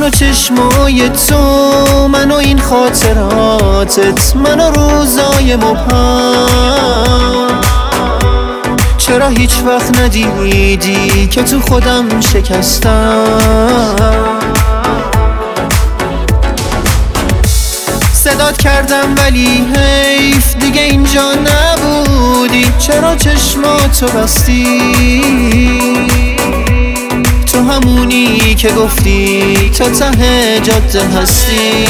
چرا چشمای تو منو این خاطراتت منو روزای مبهم، چرا هیچ وقت ندیدی که تو خودم شکستم؟ صدات کردم ولی حیف دیگه اینجا نبودی، چرا چشماتو بستی؟ تو همونی که گفتی تا ته جاده هستی.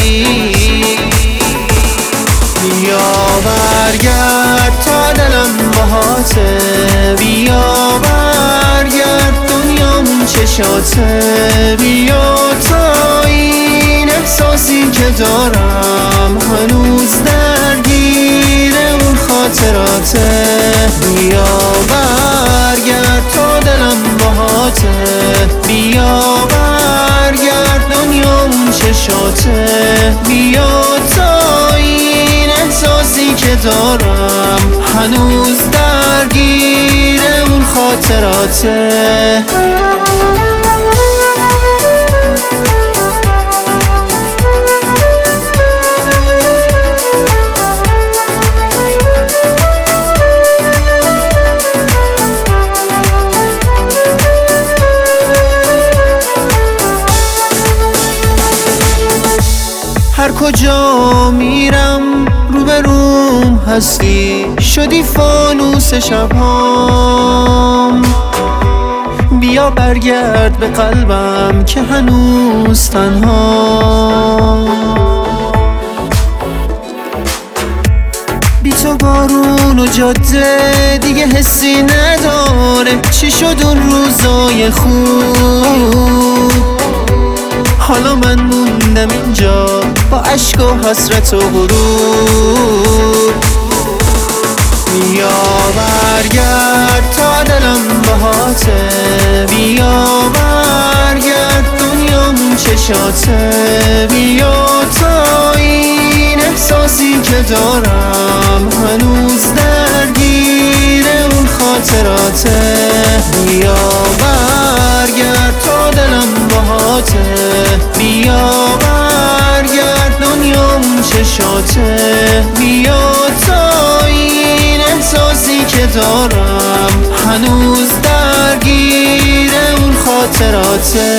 بیا برگرد تا دلم باهاته، بیا برگرد دنیامون چشاته، بیا تا این احساسی که دارم هنوز درگیر اون خاطراته. بیا برگرد تا دلم باهاته، بیا برگرد دنیامون چشاته، بیا تا این احساسی که دارم هنوز درگیر اون خاطراته. هر کجا میرم روبروم هستی، شدی فانوس شبهام. بیا برگرد به قلبم که هنوز تنها، بی تو بارون و جاده دیگه حسی نداره. چی شد اون روزای خوب؟ حالا من موندم اینجا با عشق و حسرت و غروب. بیا برگرد تا دلم باهاته، بیا برگرد دنیامون چشاته، بیا تا این احساسی که دارم هنوز درگیر اون خاطراته. بیا برگرد تا دلم باهاته، بیا برگرد دنیامون چشاته، بیا تا این احساسی که دارم هنوز درگیر اون خاطراته.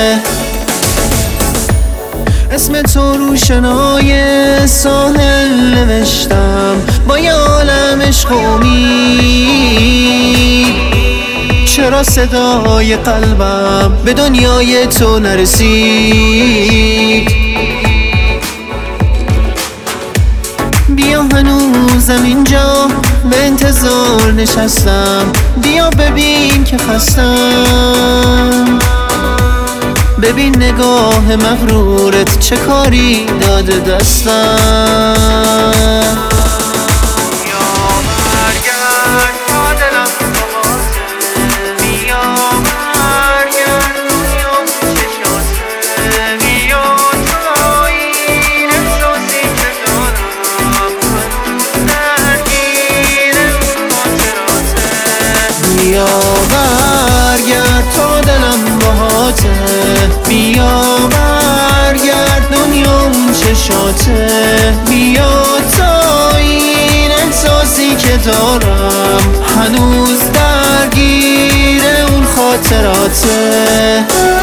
اسم تو رو شنای ساحل نوشتم با یه عالم عشق و امید، چرا صدای قلبم به دنیای تو نرسید؟ بیا هنوزم اینجا به انتظار نشستم، بیا ببین که خستم، ببین نگاه مغرورت چه کاری داده دستم. بیا برگرد تا دلم باهاته، بیا برگرد دنیام چشاته، بیا تا این احساسی که دارم هنوز درگیر اون خاطراته.